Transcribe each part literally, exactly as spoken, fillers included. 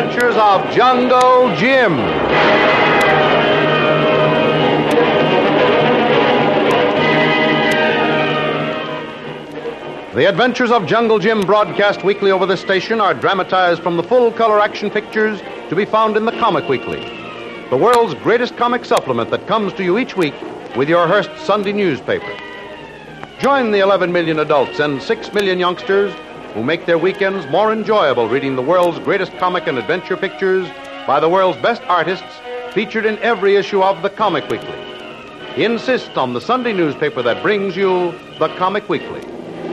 Adventures of Jungle Jim. The Adventures of Jungle Jim, broadcast weekly over this station, are dramatized from the full-color action pictures to be found in the Comic Weekly, the world's greatest comic supplement that comes to you each week with your Hearst Sunday newspaper. Join the eleven million adults and six million youngsters who make their weekends more enjoyable reading the world's greatest comic and adventure pictures by the world's best artists featured in every issue of the Comic Weekly. Insist on the Sunday newspaper that brings you the Comic Weekly.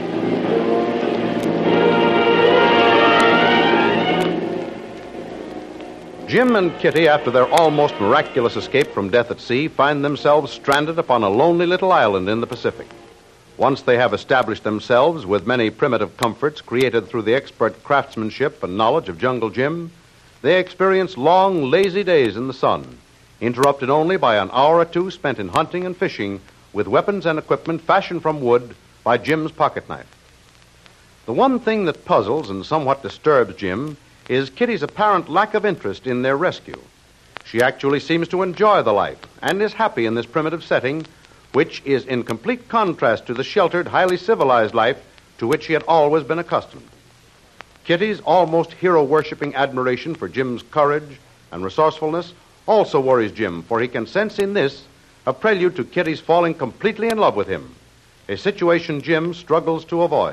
Jim and Kitty, after their almost miraculous escape from death at sea, find themselves stranded upon a lonely little island in the Pacific. Once they have established themselves with many primitive comforts created through the expert craftsmanship and knowledge of Jungle Jim, they experience long, lazy days in the sun, interrupted only by an hour or two spent in hunting and fishing with weapons and equipment fashioned from wood by Jim's pocket knife. The one thing that puzzles and somewhat disturbs Jim is Kitty's apparent lack of interest in their rescue. She actually seems to enjoy the life and is happy in this primitive setting, which is in complete contrast to the sheltered, highly civilized life to which he had always been accustomed. Kitty's almost hero-worshipping admiration for Jim's courage and resourcefulness also worries Jim, for he can sense in this a prelude to Kitty's falling completely in love with him, a situation Jim struggles to avoid.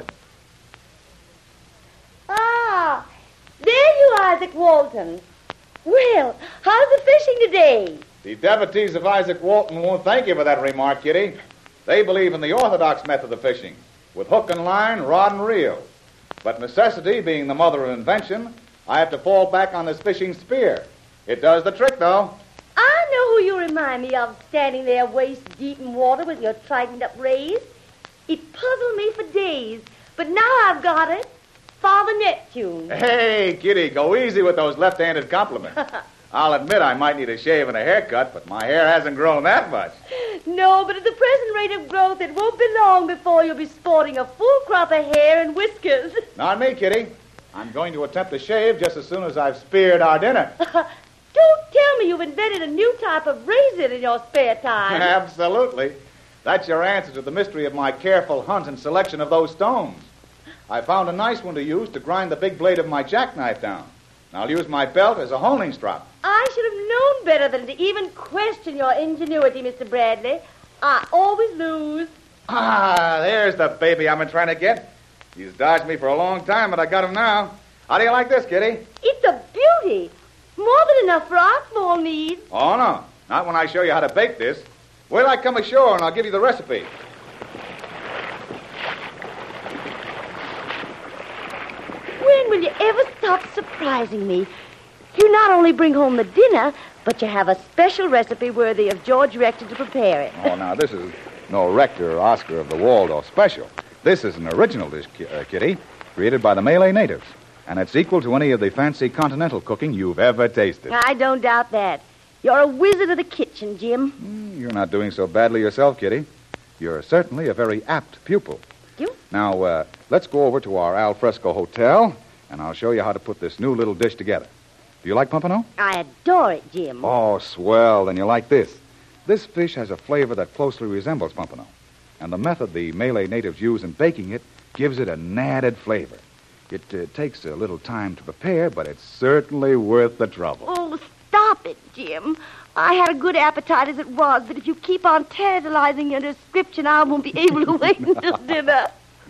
Ah, there you are, Isaac Walton. Well, how's the fishing today? The devotees of Isaac Walton won't thank you for that remark, Kitty. They believe in the orthodox method of fishing, with hook and line, rod and reel. But necessity being the mother of invention, I have to fall back on this fishing spear. It does the trick, though. I know who you remind me of, standing there waist deep in water with your tightened up rays. It puzzled me for days, but now I've got it. Father Neptune. Hey, Kitty, go easy with those left-handed compliments. I'll admit I might need a shave and a haircut, but my hair hasn't grown that much. No, but at the present rate of growth, it won't be long before you'll be sporting a full crop of hair and whiskers. Not me, Kitty. I'm going to attempt a shave just as soon as I've speared our dinner. Don't tell me you've invented a new type of razor in your spare time. Absolutely. That's your answer to the mystery of my careful hunt and selection of those stones. I found a nice one to use to grind the big blade of my jackknife down. I'll use my belt as a honing strop. I should have known better than to even question your ingenuity, Mister Bradley. I always lose. Ah, there's the baby I've been trying to get. He's dodged me for a long time, but I got him now. How do you like this, Kitty? It's a beauty. More than enough for our small needs. Oh, no. Not when I show you how to bake this. Wait till I come ashore and I'll give you the recipe. When will you ever stop surprising me? You not only bring home the dinner, but you have a special recipe worthy of George Rector to prepare it. Oh, now, this is no Rector or Oscar of the Waldorf special. This is an original dish, uh, Kitty, created by the Malay natives. And it's equal to any of the fancy continental cooking you've ever tasted. I don't doubt that. You're a wizard of the kitchen, Jim. Mm, you're not doing so badly yourself, Kitty. You're certainly a very apt pupil. You? Now, uh, let's go over to our al fresco hotel, and I'll show you how to put this new little dish together. Do you like pompano? I adore it, Jim. Oh, swell. Then you like this. This fish has a flavor that closely resembles pompano, and the method the Malay natives use in baking it gives it an added flavor. It uh, takes a little time to prepare, but it's certainly worth the trouble. Oh, stop it, Jim. I had a good appetite as it was, but if you keep on tantalizing your description, I won't be able to wait until dinner.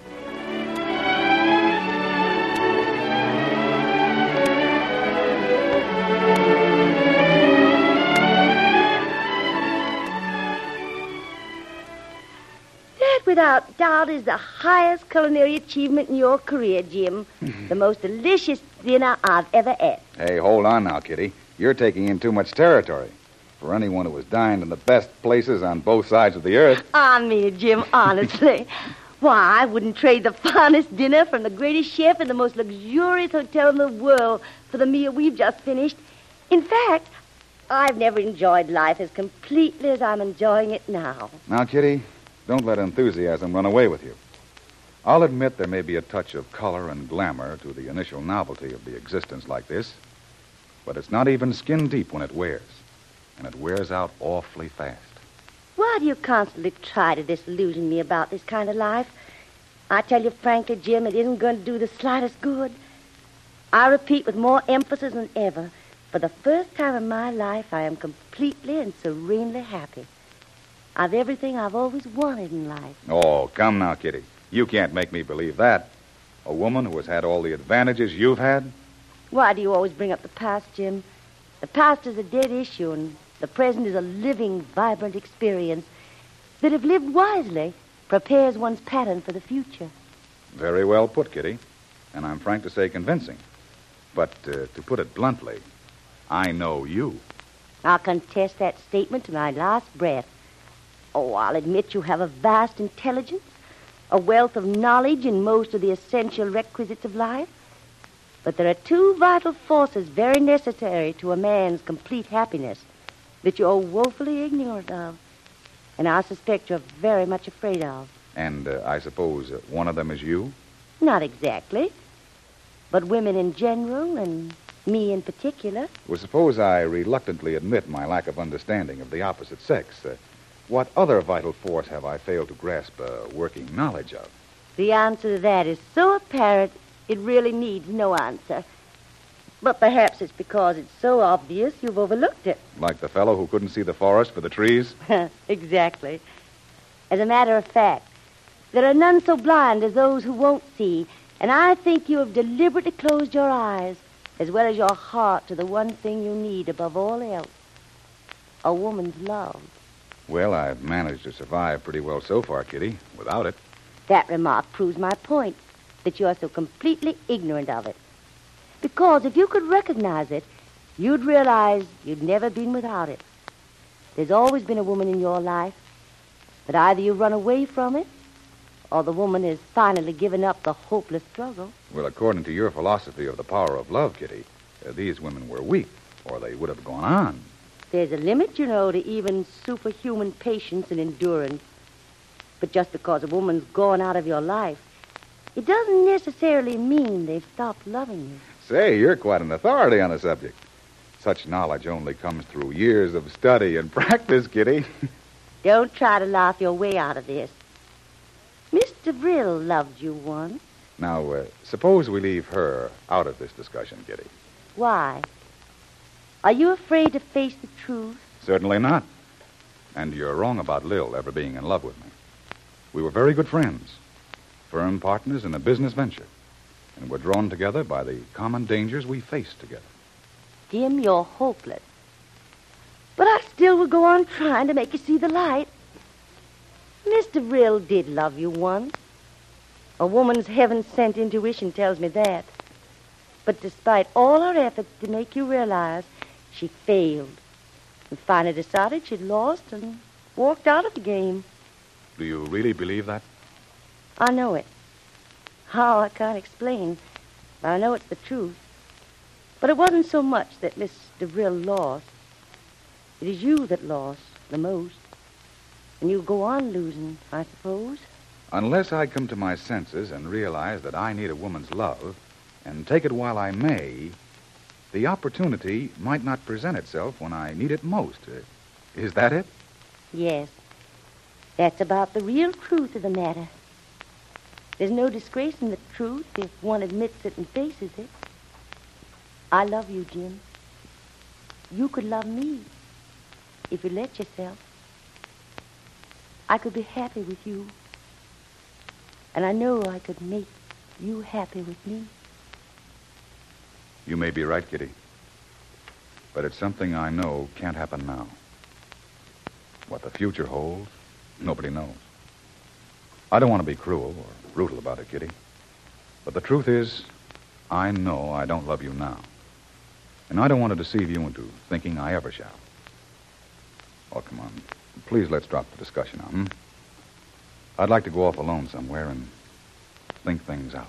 That, without doubt, is the highest culinary achievement in your career, Jim. The most delicious dinner I've ever ate. Hey, hold on now, Kitty. You're taking in too much territory. For anyone who has dined in the best places on both sides of the earth. I mean it, Jim, honestly. Why, I wouldn't trade the finest dinner from the greatest chef in the most luxurious hotel in the world for the meal we've just finished. In fact, I've never enjoyed life as completely as I'm enjoying it now. Now, Kitty, don't let enthusiasm run away with you. I'll admit there may be a touch of color and glamour to the initial novelty of the existence like this. But it's not even skin deep when it wears. And it wears out awfully fast. Why do you constantly try to disillusion me about this kind of life? I tell you frankly, Jim, it isn't going to do the slightest good. I repeat with more emphasis than ever, for the first time in my life, I am completely and serenely happy. I've everything I've always wanted in life. Oh, come now, Kitty. You can't make me believe that. A woman who has had all the advantages you've had? Why do you always bring up the past, Jim? The past is a dead issue, and the present is a living, vibrant experience that, if lived wisely, prepares one's pattern for the future. Very well put, Kitty. And I'm frank to say convincing. But uh, to put it bluntly, I know you. I'll contest that statement to my last breath. Oh, I'll admit you have a vast intelligence, a wealth of knowledge in most of the essential requisites of life. But there are two vital forces very necessary to a man's complete happiness that you're woefully ignorant of, and I suspect you're very much afraid of. And uh, I suppose uh, one of them is you? Not exactly, but women in general and me in particular. Well, suppose I reluctantly admit my lack of understanding of the opposite sex. Uh, what other vital force have I failed to grasp a working knowledge of? The answer to that is so apparent, it really needs no answer. But perhaps it's because it's so obvious you've overlooked it. Like the fellow who couldn't see the forest for the trees? Exactly. As a matter of fact, there are none so blind as those who won't see, and I think you have deliberately closed your eyes, as well as your heart, to the one thing you need above all else, a woman's love. Well, I've managed to survive pretty well so far, Kitty, without it. That remark proves my point, that you are so completely ignorant of it. Because if you could recognize it, you'd realize you'd never been without it. There's always been a woman in your life, but either you run away from it, or the woman has finally given up the hopeless struggle. Well, according to your philosophy of the power of love, Kitty, uh, these women were weak, or they would have gone on. There's a limit, you know, to even superhuman patience and endurance. But just because a woman's gone out of your life, it doesn't necessarily mean they've stopped loving you. Say, you're quite an authority on the subject. Such knowledge only comes through years of study and practice, Kitty. Don't try to laugh your way out of this. Mister Brill loved you once. Now, uh, suppose we leave her out of this discussion, Kitty. Why? Are you afraid to face the truth? Certainly not. And you're wrong about Lil ever being in love with me. We were very good friends, firm partners in a business venture, and we're drawn together by the common dangers we faced together. Jim, you're hopeless. But I still will go on trying to make you see the light. Mister Brill did love you once. A woman's heaven-sent intuition tells me that. But despite all her efforts to make you realize, she failed and finally decided she'd lost and walked out of the game. Do you really believe that? I know it. How, I can't explain, but I know it's the truth. But it wasn't so much that Mister Brill lost. It is you that lost the most. And you go on losing, I suppose. Unless I come to my senses and realize that I need a woman's love, and take it while I may, the opportunity might not present itself when I need it most. Uh, is that it? Yes. That's about the real truth of the matter. There's no disgrace in the truth if one admits it and faces it. I love you, Jim. You could love me if you let yourself. I could be happy with you. And I know I could make you happy with me. You may be right, Kitty. But it's something I know can't happen now. What the future holds, nobody knows. I don't want to be cruel or brutal about it, Kitty. But the truth is, I know I don't love you now. And I don't want to deceive you into thinking I ever shall. Oh, come on. Please let's drop the discussion now, hmm? I'd like to go off alone somewhere and think things out.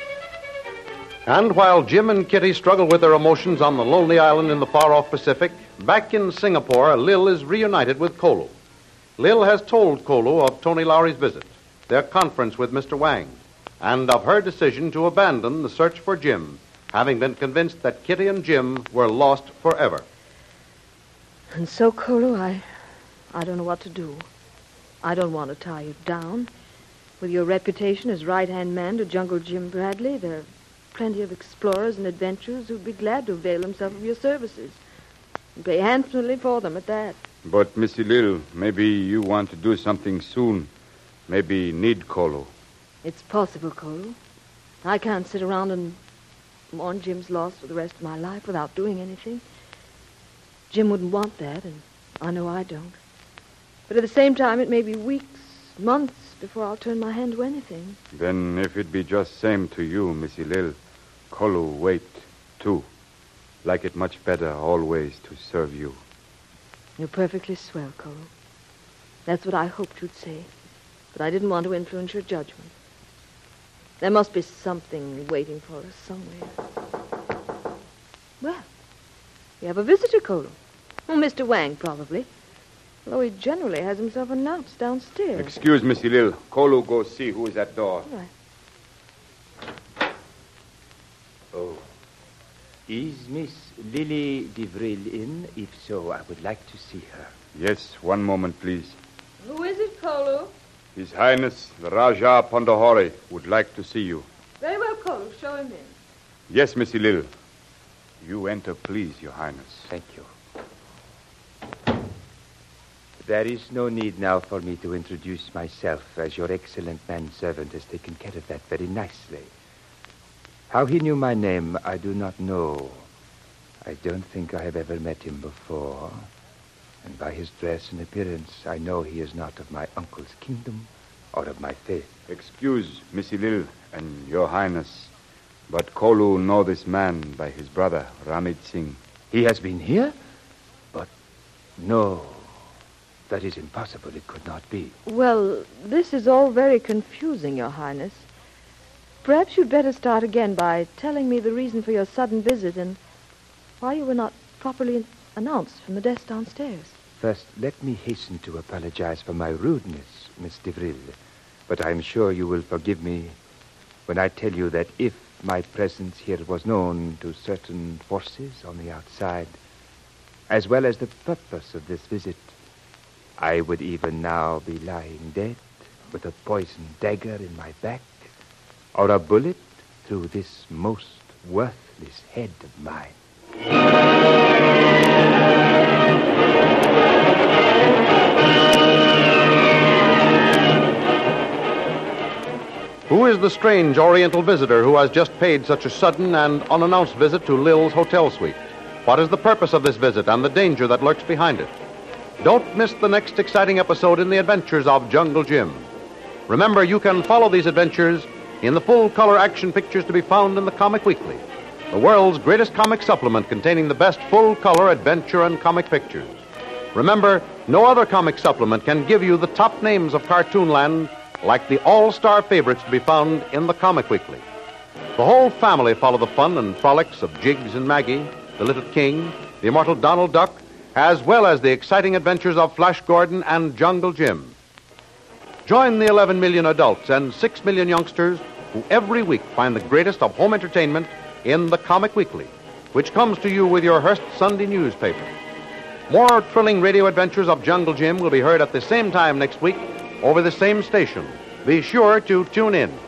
And while Jim and Kitty struggle with their emotions on the lonely island in the far-off Pacific, Back in Singapore, Lil is reunited with Kolu. Lil has told Kolu of Tony Lowry's visit, their conference with Mister Wang, and of her decision to abandon the search for Jim, having been convinced that Kitty and Jim were lost forever. And so, Kolu, I, I don't know what to do. I don't want to tie you down. With your reputation as right-hand man to Jungle Jim Bradley, there are plenty of explorers and adventurers who'd be glad to avail themselves of your services. And pay handsomely for them at that. But, Missy Lil, maybe you want to do something soon. Maybe need Kolu. It's possible, Kolu. I can't sit around and mourn Jim's loss for the rest of my life without doing anything. Jim wouldn't want that, and I know I don't. But at the same time, it may be weeks, months, before I'll turn my hand to anything. Then if it be just same to you, Missy Lil, Kolu wait, too. Like it much better always to serve you. You're perfectly swell, Kolu. That's what I hoped you'd say. But I didn't want to influence your judgment. There must be something waiting for us somewhere. Well, we have a visitor, Kolu. Oh, Mister Wang, probably. Although he generally has himself announced downstairs. Excuse Missy Lil. Kolu go see who is at door. All right. Oh. Is Miss Lily DeVril in? If so, I would like to see her. Yes, one moment, please. Who is it, Kolu? His Highness, the Raja Pandahori, would like to see you. Very well, Kolu. Show him in. Yes, Missy Lil. You enter, please, Your Highness. Thank you. There is no need now for me to introduce myself, as your excellent manservant has taken care of that very nicely. How he knew my name, I do not know. I don't think I have ever met him before. And by his dress and appearance, I know he is not of my uncle's kingdom or of my faith. Excuse, Missy Lil and Your Highness, but Kolu know this man by his brother, Ramit Singh. He has been here? But no, that is impossible. It could not be. Well, this is all very confusing, Your Highness. Perhaps you'd better start again by telling me the reason for your sudden visit and why you were not properly announced from the desk downstairs. First, let me hasten to apologize for my rudeness, Miss DeVril. But I'm sure you will forgive me when I tell you that if my presence here was known to certain forces on the outside, as well as the purpose of this visit, I would even now be lying dead with a poisoned dagger in my back or a bullet through this most worthless head of mine. Who is the strange Oriental visitor who has just paid such a sudden and unannounced visit to Lil's hotel suite? What is the purpose of this visit and the danger that lurks behind it? Don't miss the next exciting episode in the adventures of Jungle Jim. Remember, you can follow these adventures in the full-color action pictures to be found in the Comic Weekly, the world's greatest comic supplement containing the best full-color adventure and comic pictures. Remember, no other comic supplement can give you the top names of Cartoonland like the all-star favorites to be found in the Comic Weekly. The whole family follow the fun and frolics of Jiggs and Maggie, the Little King, the immortal Donald Duck, as well as the exciting adventures of Flash Gordon and Jungle Jim. Join the eleven million adults and six million youngsters who every week find the greatest of home entertainment in the Comic Weekly, which comes to you with your Hearst Sunday newspaper. More thrilling radio adventures of Jungle Jim will be heard at the same time next week over the same station. Be sure to tune in.